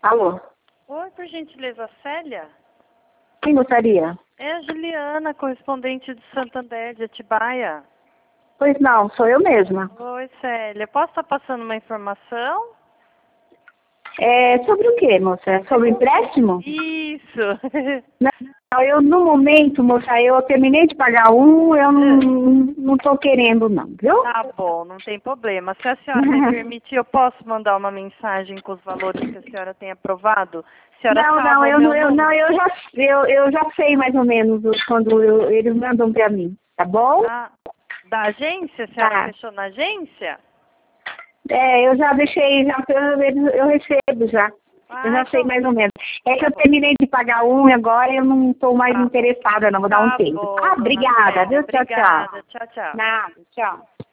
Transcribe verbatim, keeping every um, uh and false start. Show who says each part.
Speaker 1: Alô?
Speaker 2: Oi, por gentileza, Célia?
Speaker 1: Quem gostaria?
Speaker 2: É a Juliana, correspondente de Santander, de Atibaia.
Speaker 1: Pois não, sou eu mesma.
Speaker 2: Oi, Célia. Posso estar passando uma informação?
Speaker 1: É sobre o quê, moça? Sobre o empréstimo?
Speaker 2: Isso.
Speaker 1: Não, eu no momento, moça, eu terminei de pagar um, eu não, não tô querendo não, viu?
Speaker 2: Tá bom, não tem problema. Se a senhora me permitir, eu posso mandar uma mensagem com os valores que a senhora tem aprovado? A senhora
Speaker 1: Não, não,
Speaker 2: salva o
Speaker 1: eu,
Speaker 2: meu
Speaker 1: não- eu,
Speaker 2: número?
Speaker 1: não, eu já, eu, eu já sei mais ou menos o- quando eu- eles mandam pra mim, tá bom?
Speaker 2: Ah, da agência? A senhora
Speaker 1: Tá.
Speaker 2: fechou na agência?
Speaker 1: É, eu já deixei, já, eu, eu recebo já.
Speaker 2: Ah,
Speaker 1: Eu já sei
Speaker 2: então
Speaker 1: mais ou menos. É que
Speaker 2: tá
Speaker 1: eu
Speaker 2: bom.
Speaker 1: terminei de pagar um e agora eu não estou mais
Speaker 2: Tá bom.
Speaker 1: interessada, não. Vou dar um
Speaker 2: Tá
Speaker 1: tempo.
Speaker 2: bom,
Speaker 1: Ah,
Speaker 2: dona
Speaker 1: obrigada,
Speaker 2: Célia.
Speaker 1: viu? Tchau, tchau.
Speaker 2: Obrigada. Tchau, tchau.
Speaker 1: Nada, tchau.